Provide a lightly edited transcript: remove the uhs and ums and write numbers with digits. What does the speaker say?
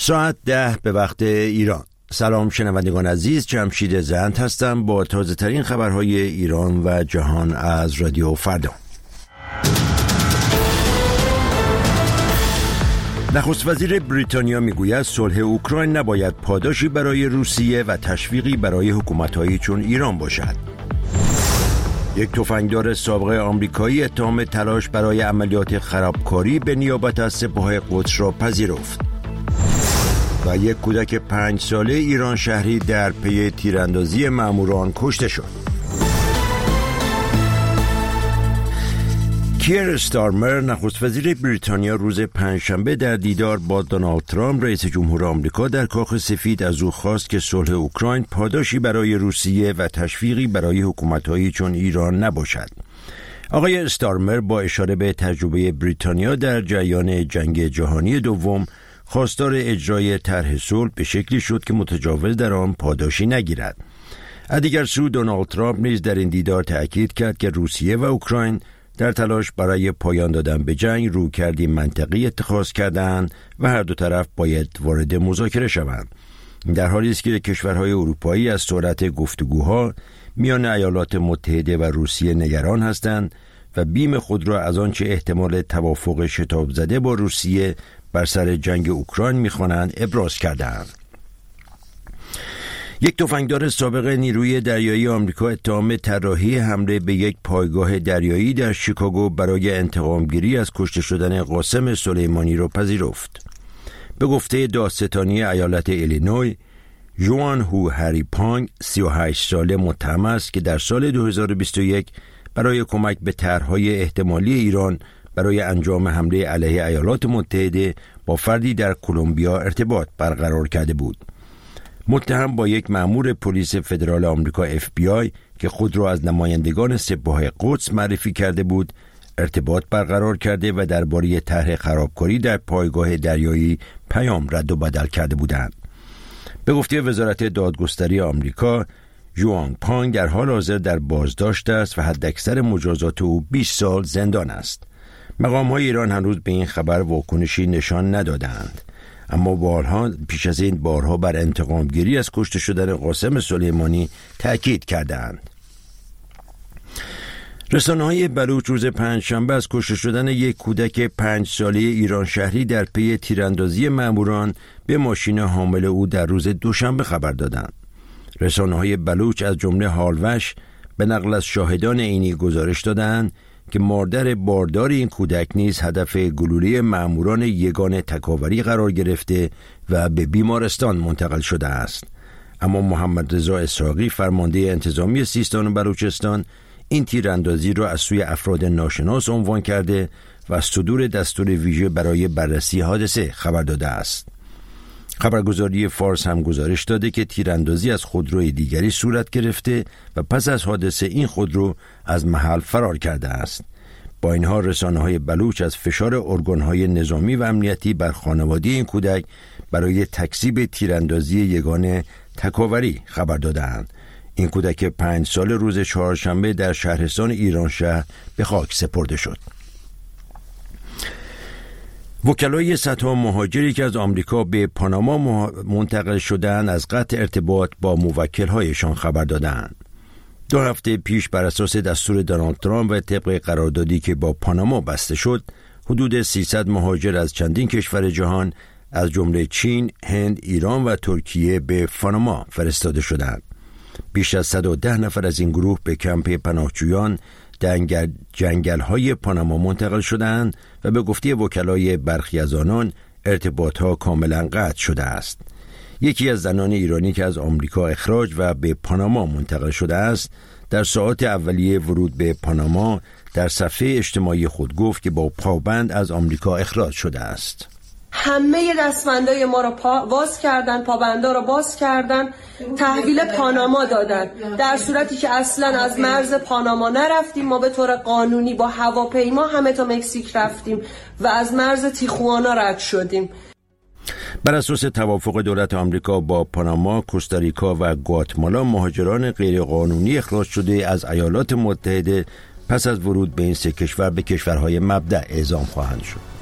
ساعت 10 به وقت ایران. سلام شنوندگان عزیز، جمشید زند هستم با تازه ترین خبرهای ایران و جهان از رادیو فردا. نخست وزیر بریتانیا میگوید صلح اوکراین نباید پاداشی برای روسیه و تشویقی برای حکومت‌هایی چون ایران باشد. یک تفنگدار سابق آمریکایی اتهام تلاش برای عملیات خرابکاری به نیابت از سپاه قدس را پذیرفت. و یک کودک 5 ساله ایران شهری در پی تیراندازی ماموران کشته شد. کیر استارمر نخست وزیر بریتانیا روز پنجشنبه در دیدار با دونالد ترامپ رئیس جمهور آمریکا در کاخ سفید از او خواست که صلح اوکراین پاداشی برای روسیه و تشویقی برای حکومت‌هایی چون ایران نباشد. آقای استارمر با اشاره به تجربه بریتانیا در جریان جنگ جهانی دوم خواستار اجرای طرح صلح به شکلی شد که متجاوز در آن پاداشی نگیرد. از دیگر سو دونالد ترامپ نیز در این دیدار تأکید کرد که روسیه و اوکراین در تلاش برای پایان دادن به جنگ رویکردی منطقی اتخاذ کردند و هر دو طرف باید وارد مذاکره شوند. در حالی است که کشورهای اروپایی از سرعت گفتگوها میان ایالات متحده و روسیه نگران هستند و بیم خود را از آنچه احتمال توافق شتاب زده با روسیه بر سر جنگ اوکراین می‌خوانند ابراز کردند. یک تفنگدار سابق نیروی دریایی آمریکا اتهام طراحی حمله به یک پایگاه دریایی در شیکاگو برای انتقامگیری از کشته شدن قاسم سلیمانی را پذیرفت. به گفته دادستانی ایالت ایلینوی، جوان هو هری پانگ 38 ساله متهم است که در سال 2021 برای کمک به طرح‌های احتمالی ایران برای انجام حمله علیه ایالات متحده با فردی در کلمبیا ارتباط برقرار کرده بود. متهم با یک مأمور پلیس فدرال آمریکا FBI که خود را از نمایندگان سپاه قدس معرفی کرده بود ارتباط برقرار کرده و درباره طرح خرابکاری در پایگاه دریایی پیام رد و بدل کرده بودند. به گفته وزارت دادگستری آمریکا، جوان پانگ در حال حاضر در بازداشت است و حداکثر مجازات او 20 سال زندان است. مقام‌های ایران هنوز به این خبر واکنشی نشان ندادند، اما بارها پیش از این بارها بر انتقامگیری از کشته شدن قاسم سلیمانی تأکید کردند. رسانه‌های بلوچ روز پنجشنبه از کشته شدن یک کودک 5 ساله ایران شهری در پی تیراندازی ماموران به ماشین حامل او در روز دوشنبه خبر دادند. رسانه‌های بلوچ از جمله هالوش به نقل از شاهدان عینی گزارش دادند که مادر باردار این کودک نیز هدف گلوله ماموران یگان تکاوری قرار گرفته و به بیمارستان منتقل شده است. اما محمد رضا اسحاقی فرمانده انتظامی سیستان و بلوچستان این تیراندازی را از سوی افراد ناشناس عنوان کرده و از صدور دستور ویژه برای بررسی حادثه خبر داده است. خبرگزاری فارس هم گزارش داده که تیراندازی از خودروی دیگری صورت گرفته و پس از حادثه این خودرو از محل فرار کرده است. با این حال رسانه‌های بلوچ از فشار ارگان‌های نظامی و امنیتی بر خانواده این کودک برای تکذیب تیراندازی یگان تکاوری خبر دادند. این کودک 5 سال روز چهارشنبه در شهرستان ایرانشهر به خاک سپرده شد. وکلای صدها مهاجری که از آمریکا به پاناما منتقل شدند از قطع ارتباط با موکل‌هایشان خبر دادند. 2 هفته پیش بر اساس دستور دونالد ترامپ و طبق قراردادی که با پاناما بسته شد، حدود 300 مهاجر از چندین کشور جهان از جمله چین، هند، ایران و ترکیه به پاناما فرستاده شدند. بیش از 110 نفر از این گروه به کمپ پناهجویان در جنگل‌های پاناما منتقل شدند و به گفته وکلای برخی از آنان ارتباطها کاملا قطع شده است. یکی از زنان ایرانی که از آمریکا اخراج و به پاناما منتقل شده است، در ساعات اولیه ورود به پاناما در صفحه اجتماعی خود گفت که با پابند از آمریکا اخراج شده است. همه دستبندای ما رو باز کردن، پابندا رو باز کردن، تحویل پاناما دادن، در صورتی که اصلا از مرز پاناما نرفتیم. ما به طور قانونی با هواپیما همه تا مکزیک رفتیم و از مرز تیخوانا رد شدیم. بر اساس توافق دولت آمریکا با پاناما، کوستاریکا و گواتمالا مهاجران غیرقانونی اخراج شده از ایالات متحده پس از ورود به این 3 کشور به کشورهای مبدأ اعزام خواهند شد.